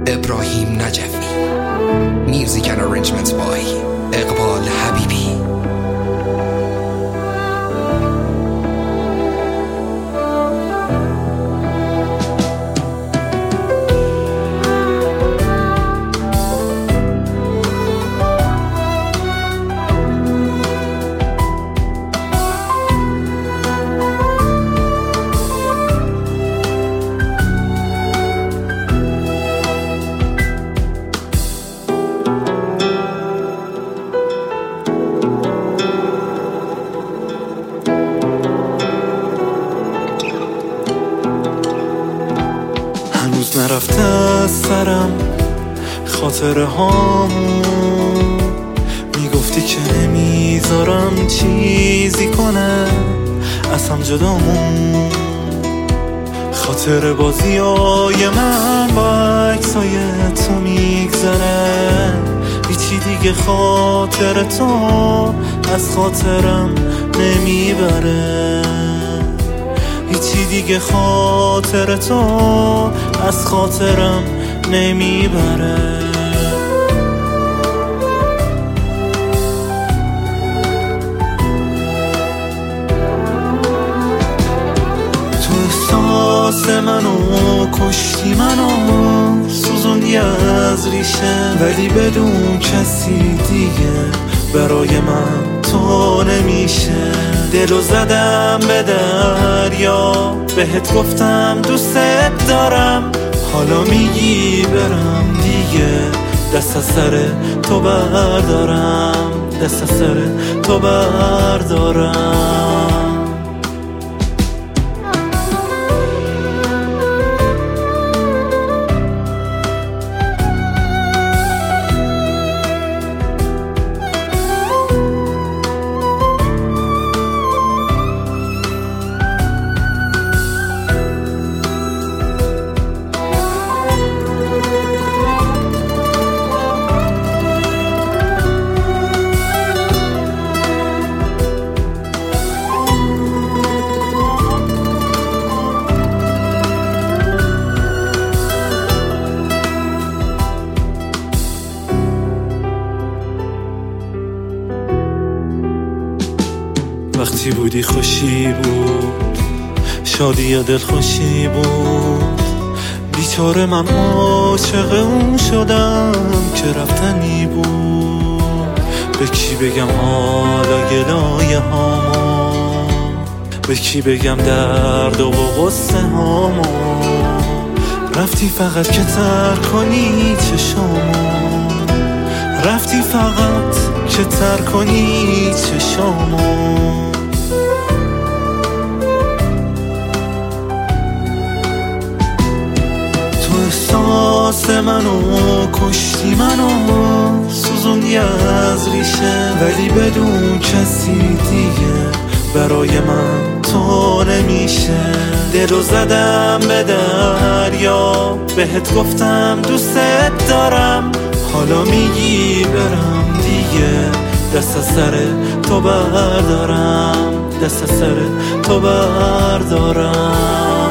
ابراهیم نجفی. Music and arrangements by اقبال حبیبی. هنوز نرفته از سرم خاطره هامون، میگفتی که نمیذارم چیزی کنه از هم جدامون. خاطر بازیای من با عکسای تو میگذره، هیچی دیگه خاطر تو از خاطرم نمیبره، هیچی دیگه خاطر تو از خاطرم نمیبره. تو احساس منو کشتی، منو سوزوندی از ریشه، ولی بدون کسی دیگه برای من تو نمیشه. دلو زدم به دریا، بهت گفتم دوست دارم، حالا میگی برم دیگه، دست از سر تو بردارم، دست از سر تو بردارم. وقتی بودی خوشی بود، شادی یا دل خوشی بود، بیچاره من عاشق اون شدم که رفتنی بود. به کی بگم حالا گلایه هامو، به کی بگم درد و غصه هامو، رفتی فقط که ترک کنی چشامو، رفتی فقط که ترک کنی چشامو. احساس منو کشتی، منو سوزوندی از ریشه، ولی بدون کسی دیگه برای من تو نمیشه. دلو زدم به دریا، بهت گفتم دوست دارم، حالا میگی برم دیگه، دست از سر تو بردارم، دست از سر تو بردارم.